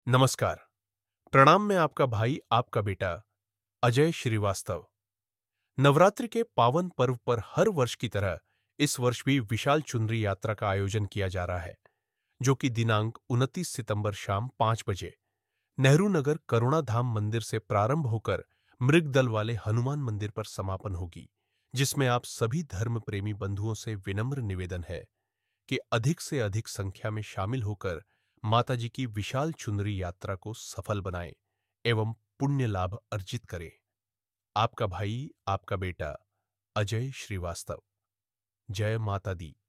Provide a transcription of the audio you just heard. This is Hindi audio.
नमस्कार। प्रणाम। मैं आपका भाई, आपका बेटा अजय श्रीवास्तव। नवरात्रि के पावन पर्व पर हर वर्ष की तरह इस वर्ष भी विशाल चुनरी यात्रा का आयोजन किया जा रहा है, जो कि दिनांक 29 सितंबर शाम 5 बजे नेहरू नगर करुणा धाम मंदिर से प्रारंभ होकर मृगदल वाले हनुमान मंदिर पर समापन होगी, जिसमें आप सभी धर्म प्रेमी बंधुओं से विनम्र निवेदन है कि अधिक से अधिक संख्या में शामिल होकर माताजी की विशाल चुनरी यात्रा को सफल बनाएं एवं पुण्य लाभ अर्जित करें। आपका भाई, आपका बेटा अजय श्रीवास्तव। जय माता दी।